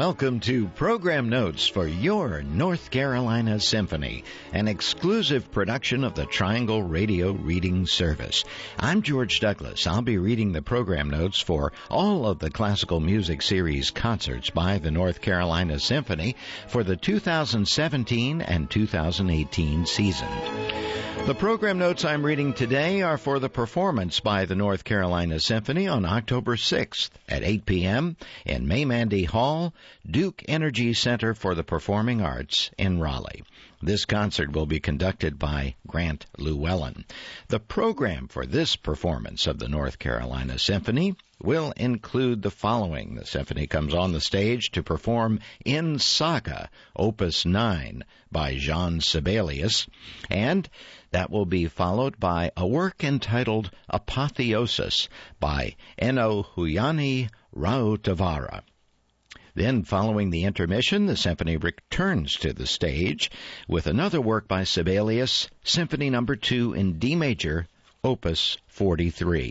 Welcome to Program Notes for your North Carolina Symphony, an exclusive production of the Triangle Radio Reading Service. I'm George Douglas. I'll be reading the program notes for all of the classical music series concerts by the North Carolina Symphony for the 2017 and 2018 season. The program notes I'm reading today are for the performance by the North Carolina Symphony on October 6th at 8 p.m. in Maymandy Hall, Duke Energy Center for the Performing Arts in Raleigh. This concert will be conducted by Grant Llewellyn. The program for this performance of the North Carolina Symphony will include the following. The symphony comes on the stage to perform In Saga, Opus 9 by Jean Sibelius, and that will be followed by a work entitled Apotheosis by Enno Huyani Rautavaara. Then, following the intermission, the symphony returns to the stage with another work by Sibelius, Symphony No. 2 in D major, Opus 43.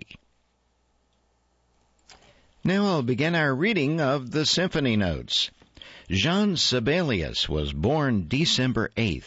Now I'll begin our reading of the symphony notes. Jean Sibelius was born December 8,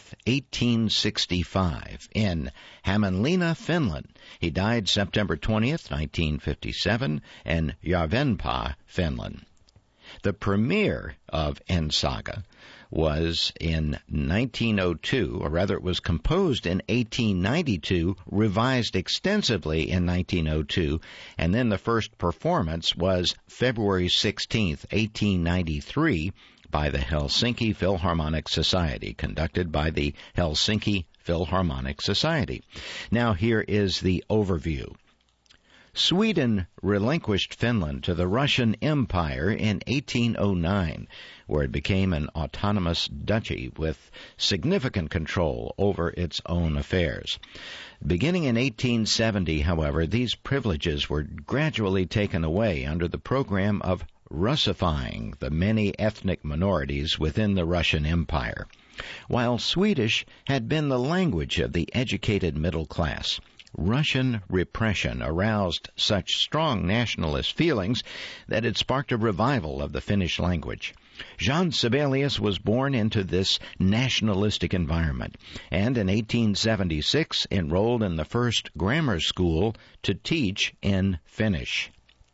1865, in Hämeenlinna, Finland. He died September 20, 1957, in Järvenpää, Finland. The premiere of En Saga was in 1902, or rather it was composed in 1892, revised extensively in 1902, and then the first performance was February 16, 1893, by the Helsinki Philharmonic Society, conducted by the Helsinki Philharmonic Society. Now here is the overview. Sweden relinquished Finland to the Russian Empire in 1809, where it became an autonomous duchy with significant control over its own affairs. Beginning in 1870, however, these privileges were gradually taken away under the program of Russifying the many ethnic minorities within the Russian Empire. While Swedish had been the language of the educated middle class, Russian repression aroused such strong nationalist feelings that it sparked a revival of the Finnish language. Jean Sibelius was born into this nationalistic environment, and in 1876 enrolled in the first grammar school to teach in Finnish.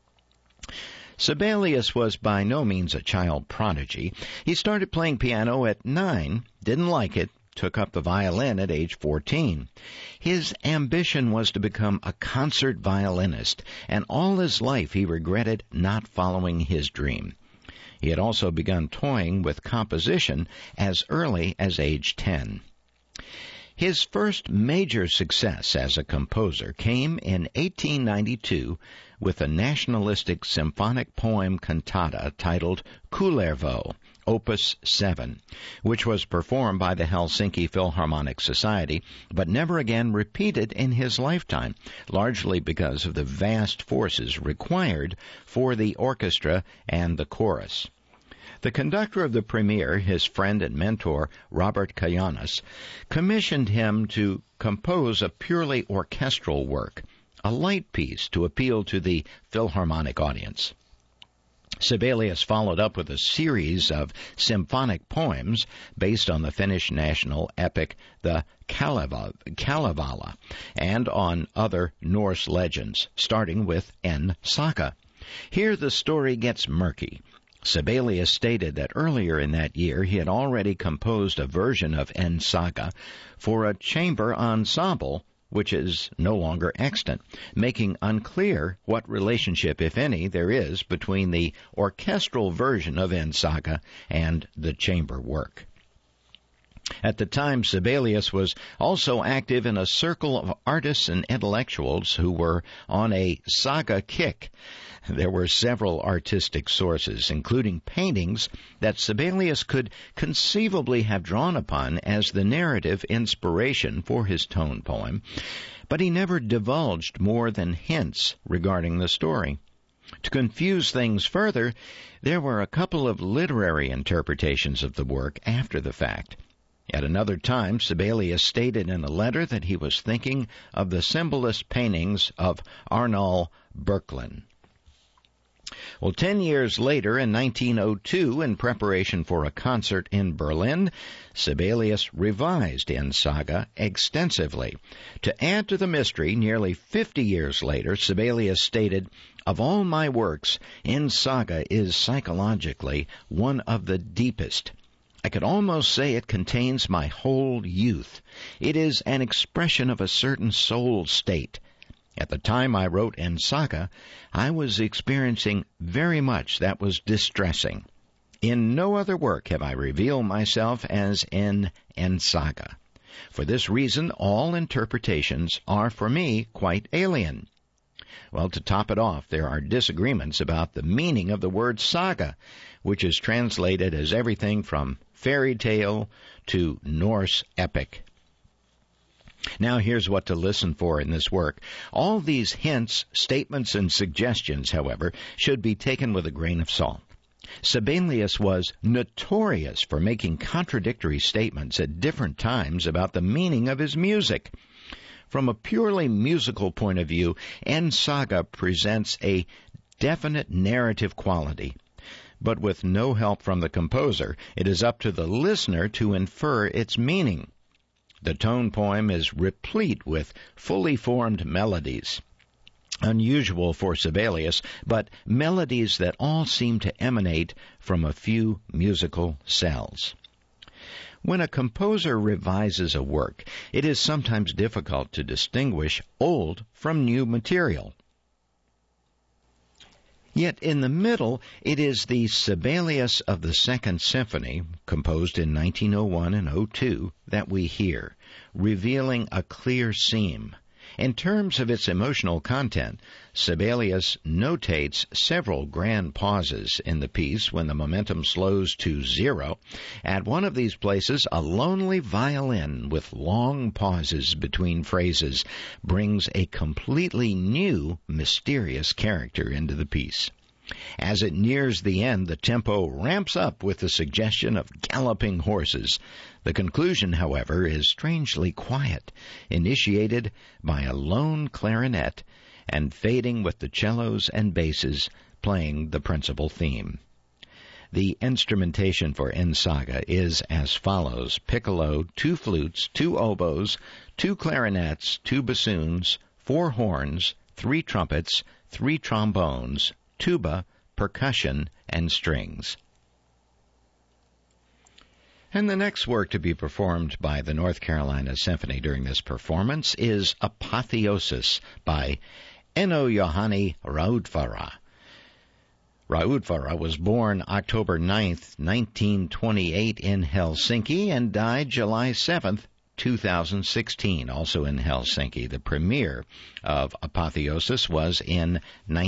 Sibelius was by no means a child prodigy. He started playing piano at 9, didn't like it, took up the violin at age 14. His ambition was to become a concert violinist, and all his life he regretted not following his dream. He had also begun toying with composition as early as age 10. His first major success as a composer came in 1892 with a nationalistic symphonic poem cantata titled Kullervo, Opus 7, which was performed by the Helsinki Philharmonic Society, but never again repeated in his lifetime, largely because of the vast forces required for the orchestra and the chorus. The conductor of the premiere, his friend and mentor, Robert Kajanis, commissioned him to compose a purely orchestral work, a light piece to appeal to the Philharmonic audience. Sibelius followed up with a series of symphonic poems based on the Finnish national epic, the Kalevala, and on other Norse legends, starting with En Saga. Here the story gets murky. Sibelius stated that earlier in that year he had already composed a version of En Saga for a chamber ensemble, which is no longer extant, making unclear what relationship, if any, there is between the orchestral version of En Saga and the chamber work. At the time, Sibelius was also active in a circle of artists and intellectuals who were on a saga kick. There were several artistic sources, including paintings that Sibelius could conceivably have drawn upon as the narrative inspiration for his tone poem, but he never divulged more than hints regarding the story. To confuse things further, there were a couple of literary interpretations of the work after the fact. At another time, Sibelius stated in a letter that he was thinking of the symbolist paintings of Arnold Böcklin. Well, 10 years later, in 1902, in preparation for a concert in Berlin, Sibelius revised En Saga extensively. To add to the mystery, nearly 50 years later, Sibelius stated, "Of all my works, En Saga is psychologically one of the deepest. I could almost say it contains my whole youth. It is an expression of a certain soul state. At the time I wrote En Saga, I was experiencing very much that was distressing. In no other work have I revealed myself as in En Saga. For this reason, all interpretations are for me quite alien." Well, to top it off, there are disagreements about the meaning of the word saga, which is translated as everything from fairy tale to Norse epic. Now here's what to listen for in this work. All these hints, statements, and suggestions, however, should be taken with a grain of salt. Sibelius was notorious for making contradictory statements at different times about the meaning of his music. From a purely musical point of view, En Saga presents a definite narrative quality. But with no help from the composer, it is up to the listener to infer its meaning. The tone poem is replete with fully formed melodies, unusual for Sibelius, but melodies that all seem to emanate from a few musical cells. When a composer revises a work, it is sometimes difficult to distinguish old from new material. Yet in the middle, it is the Sibelius of the Second Symphony, composed in 1901 and 02, that we hear, revealing a clear seam. In terms of its emotional content, Sibelius notates several grand pauses in the piece when the momentum slows to zero. At one of these places, a lonely violin with long pauses between phrases brings a completely new, mysterious character into the piece. As it nears the end, the tempo ramps up with the suggestion of galloping horses. The conclusion, however, is strangely quiet, initiated by a lone clarinet and fading with the cellos and basses playing the principal theme. The instrumentation for En Saga is as follows: piccolo, 2 flutes, 2 oboes, 2 clarinets, 2 bassoons, 4 horns, 3 trumpets, 3 trombones, tuba, percussion, and strings. And the next work to be performed by the North Carolina Symphony during this performance is Apotheosis by Eno Johanni Rautvaara. Rautvaara was born October 9, 1928 in Helsinki and died July 7, 2016, also in Helsinki. The premiere of Apotheosis was in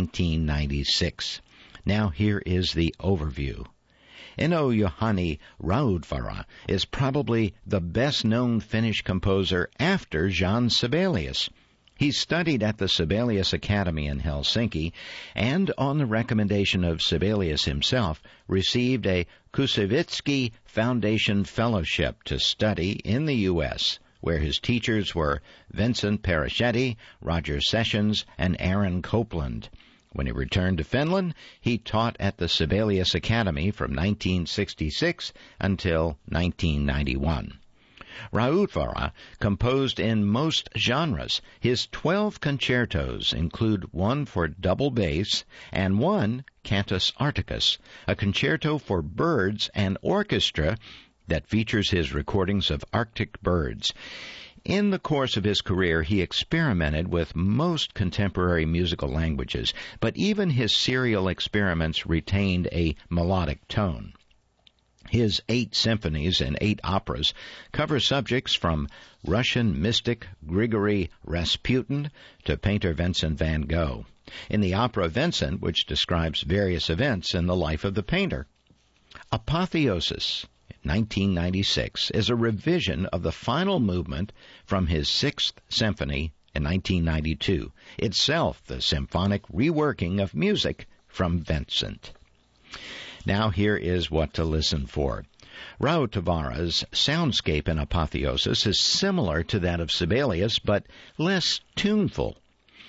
1996. Now here is the overview. Eno Johanni Rautvaara is probably the best-known Finnish composer after Jean Sibelius. He studied at the Sibelius Academy in Helsinki and, on the recommendation of Sibelius himself, received a Kusevitsky Foundation Fellowship to study in the U.S., where his teachers were Vincent Perichetti, Roger Sessions, and Aaron Copland. When he returned to Finland, he taught at the Sibelius Academy from 1966 until 1991. Rautvaara composed in most genres. His 12 concertos include one for double bass and one, Cantus Arcticus, a concerto for birds and orchestra that features his recordings of Arctic birds. In the course of his career, he experimented with most contemporary musical languages, but even his serial experiments retained a melodic tone. His 8 symphonies and 8 operas cover subjects from Russian mystic Grigory Rasputin to painter Vincent van Gogh. In the opera Vincent, which describes various events in the life of the painter. Apotheosis, 1996, is a revision of the final movement from his 6th symphony in 1992, itself the symphonic reworking of music from Vincent. Now here is what to listen for. Rautvaara's soundscape in Apotheosis is similar to that of Sibelius, but less tuneful.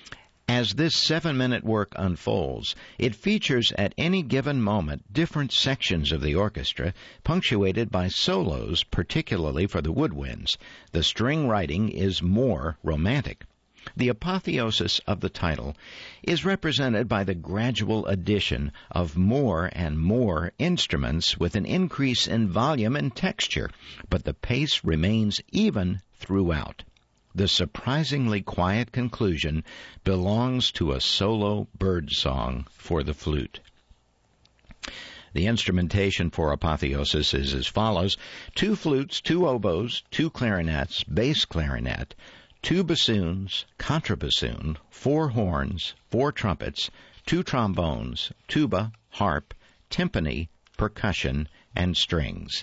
As this 7-minute work unfolds, it features at any given moment different sections of the orchestra, punctuated by solos, particularly for the woodwinds. The string writing is more romantic. The apotheosis of the title is represented by the gradual addition of more and more instruments with an increase in volume and texture, but the pace remains even throughout. The surprisingly quiet conclusion belongs to a solo bird song for the flute. The instrumentation for apotheosis is as follows: 2 flutes, 2 oboes, 2 clarinets, bass clarinet, 2 bassoons, contrabassoon, 4 horns, 4 trumpets, 2 trombones, tuba, harp, timpani, percussion, and strings.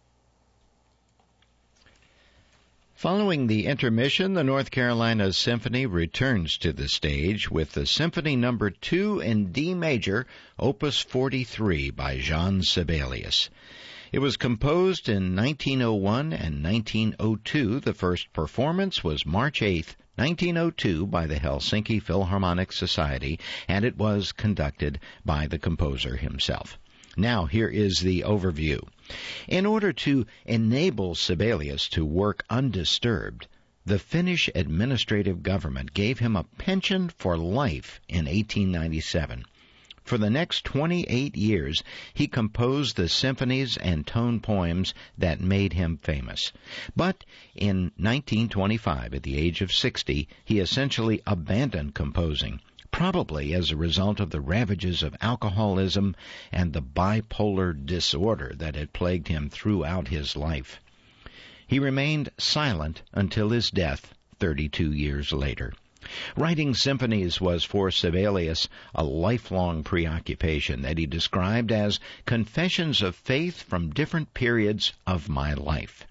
Following the intermission, the North Carolina Symphony returns to the stage with the Symphony No. 2 in D major, Opus 43 by Jean Sibelius. It was composed in 1901 and 1902. The first performance was March 8, 1902, by the Helsinki Philharmonic Society, and it was conducted by the composer himself. Now, here is the overview. In order to enable Sibelius to work undisturbed, the Finnish administrative government gave him a pension for life in 1897. For the next 28 years, he composed the symphonies and tone poems that made him famous. But in 1925, at the age of 60, he essentially abandoned composing, probably as a result of the ravages of alcoholism and the bipolar disorder that had plagued him throughout his life. He remained silent until his death 32 years later. Writing symphonies was for Sibelius a lifelong preoccupation that he described as confessions of faith from different periods of my life.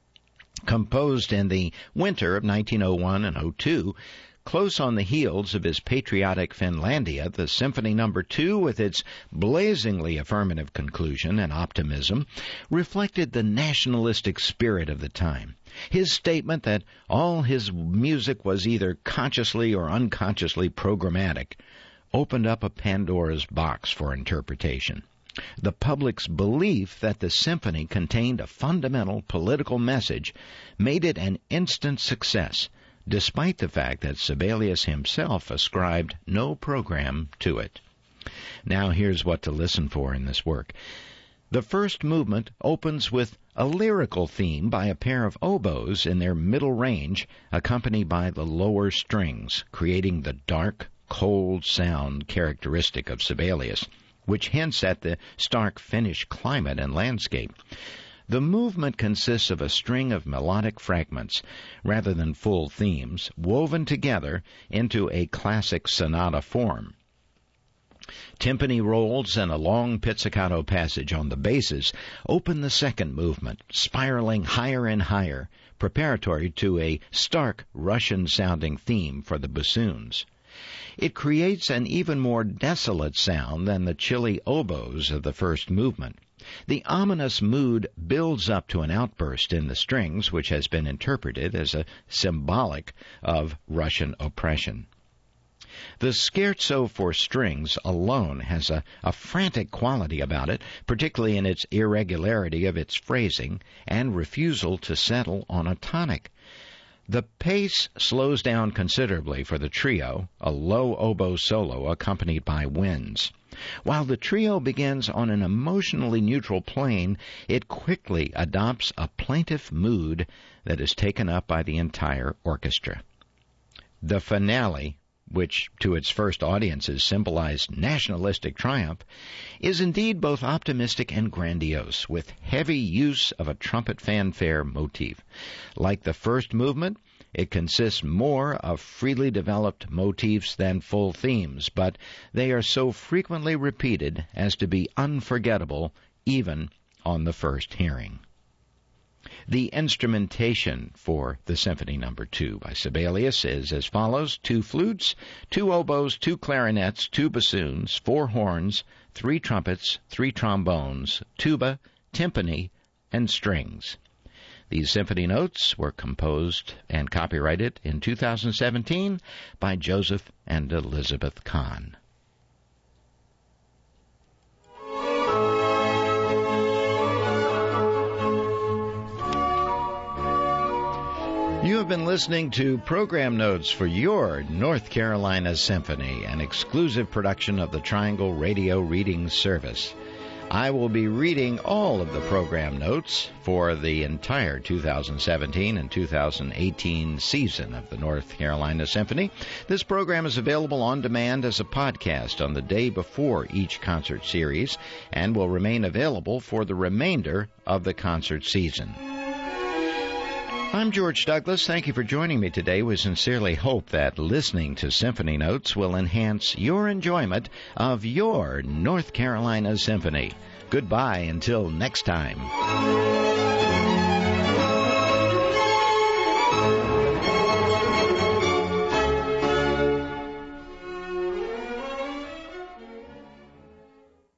Composed in the winter of 1901 and 02, close on the heels of his patriotic Finlandia, the Symphony No. 2, with its blazingly affirmative conclusion and optimism, reflected the nationalistic spirit of the time. His statement that all his music was either consciously or unconsciously programmatic opened up a Pandora's box for interpretation. The public's belief that the symphony contained a fundamental political message made it an instant success, despite the fact that Sibelius himself ascribed no program to it. Now here's what to listen for in this work. The first movement opens with a lyrical theme by a pair of oboes in their middle range, accompanied by the lower strings, creating the dark, cold sound characteristic of Sibelius, which hints at the stark Finnish climate and landscape. The movement consists of a string of melodic fragments, rather than full themes, woven together into a classic sonata form. Timpani rolls and a long pizzicato passage on the basses open the second movement, spiraling higher and higher, preparatory to a stark Russian-sounding theme for the bassoons. It creates an even more desolate sound than the chilly oboes of the first movement. The ominous mood builds up to an outburst in the strings, which has been interpreted as a symbolic of Russian oppression. The scherzo for strings alone has a frantic quality about it, particularly in its irregularity of its phrasing and refusal to settle on a tonic. The pace slows down considerably for the trio, a low oboe solo accompanied by winds. While the trio begins on an emotionally neutral plane, it quickly adopts a plaintive mood that is taken up by the entire orchestra. The finale, which to its first audiences symbolized nationalistic triumph, is indeed both optimistic and grandiose, with heavy use of a trumpet fanfare motif. Like the first movement, it consists more of freely developed motifs than full themes, but they are so frequently repeated as to be unforgettable even on the first hearing. The instrumentation for the Symphony No. 2 by Sibelius is as follows: 2 flutes, 2 oboes, 2 clarinets, 2 bassoons, 4 horns, 3 trumpets, 3 trombones, tuba, timpani, and strings. These symphony notes were composed and copyrighted in 2017 by Joseph and Elizabeth Kahn. You have been listening to program notes for your North Carolina Symphony, an exclusive production of the Triangle Radio Reading Service. I will be reading all of the program notes for the entire 2017 and 2018 season of the North Carolina Symphony. This program is available on demand as a podcast on the day before each concert series and will remain available for the remainder of the concert season. I'm George Douglas. Thank you for joining me today. We sincerely hope that listening to Symphony Notes will enhance your enjoyment of your North Carolina Symphony. Goodbye until next time.